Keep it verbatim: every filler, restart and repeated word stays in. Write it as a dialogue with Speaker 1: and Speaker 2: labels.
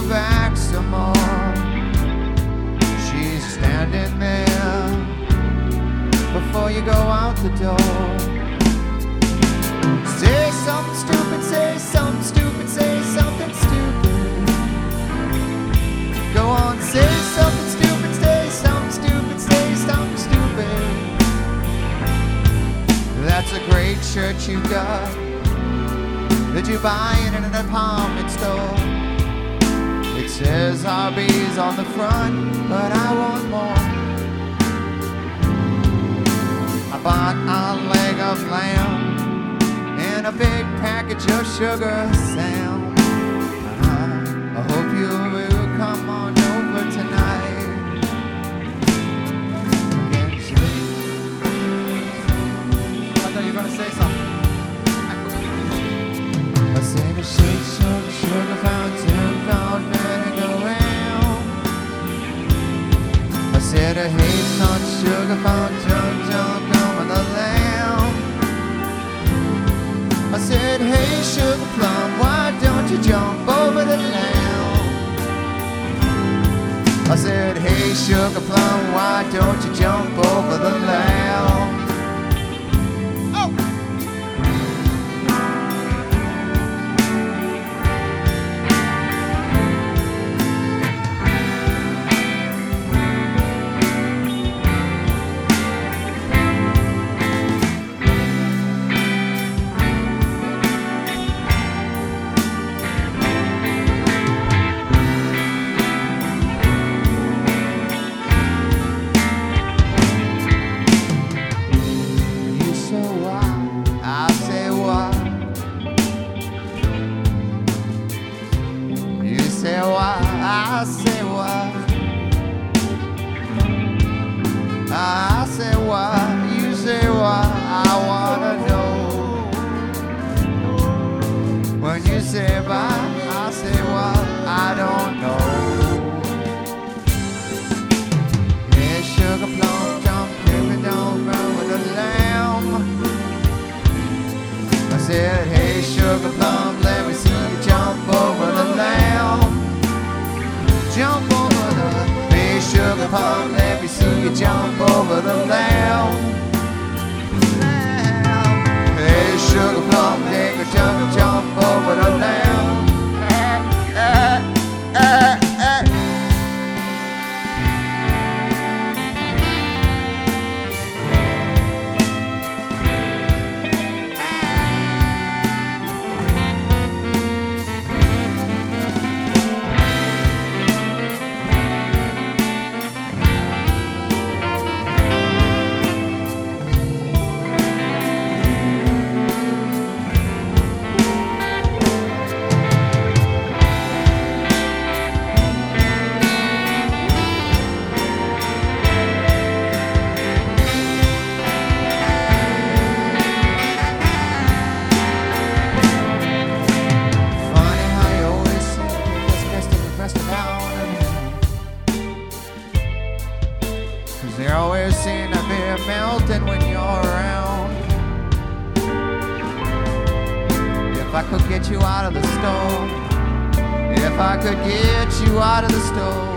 Speaker 1: back some more. She's standing there before you go out the door. Say something stupid, say something stupid, say something stupid. Go on, say something stupid, say something stupid, say something stupid. That's a great shirt you got. Did you buy it in an department store? It says Arby's on the front, but I want more. I bought a leg of lamb and a big package of sugar, Sam. I, I hope you will come on over tonight. I thought you were gonna say something. I said a shake, sugar, sugar fountain, found turning around. I said a hate's not sugar fountain, don't come on the lamb. I said, hey, sugar plum, why don't you jump over the lamb? I said, hey, sugar plum, why don't you jump over the lamb? Say why, I say why, I say why, you say why, I wanna know. When you say bye, I say why, I don't know. Yeah, sugar plum, jump, baby, don't run with the lamb. I said, hey, sugar plum, let me see you jump over the lamb. Jump over the big sugar plum, let me see you jump over the lamb. Lamb. Hey, sugar plum, take a jump, jump over the lamb. Uh, uh, uh, uh. They always seem to be melting when you're around. If I could get you out of the store, if I could get you out of the store.